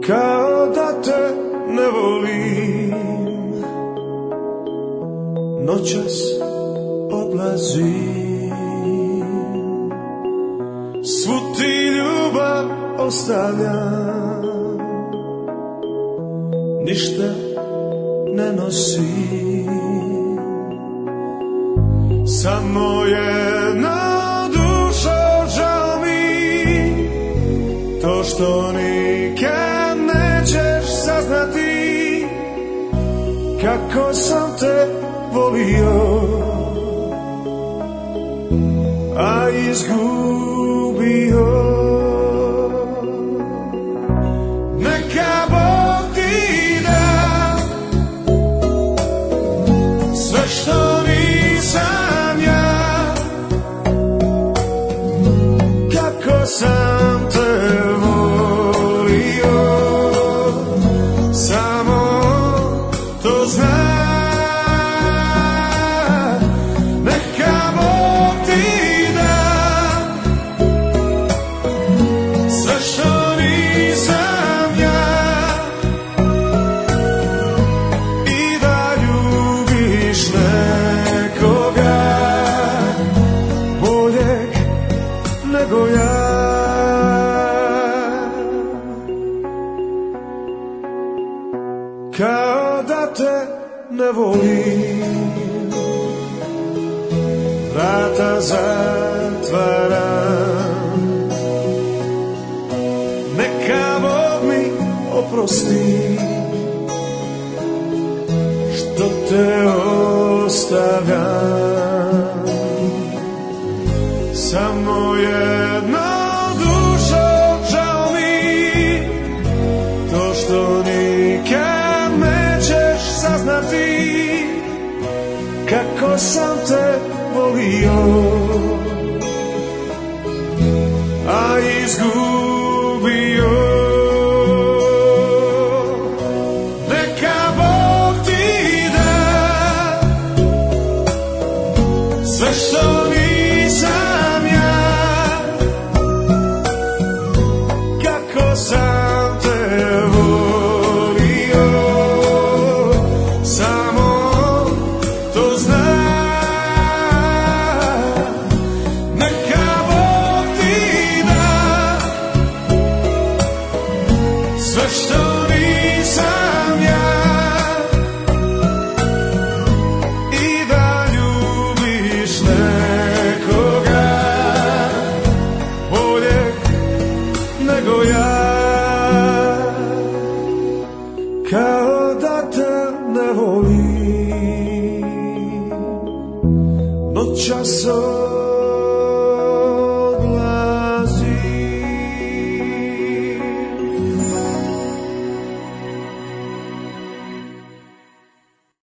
kao da te ne volim. Noćas odlazim, svu ti ljubav ostavljam, ništa ne nosim, samo jedna duša žao mi, to što nikad nećeš saznati kako sam te volio, a izgubio. Neka Bog ti da sve što nisam ja, kako sam te volio, samo to znam. Kao da te ne volim, vrata zatvaram, neka Bog mi oprosti što te ostavljam, samo jedna duša žao mi, to što nikad saznati kako sam te volio, a izgubio. Neka Bog ti da sve što nisam ja, kako sam te volio, kao da te ne volim. Noćas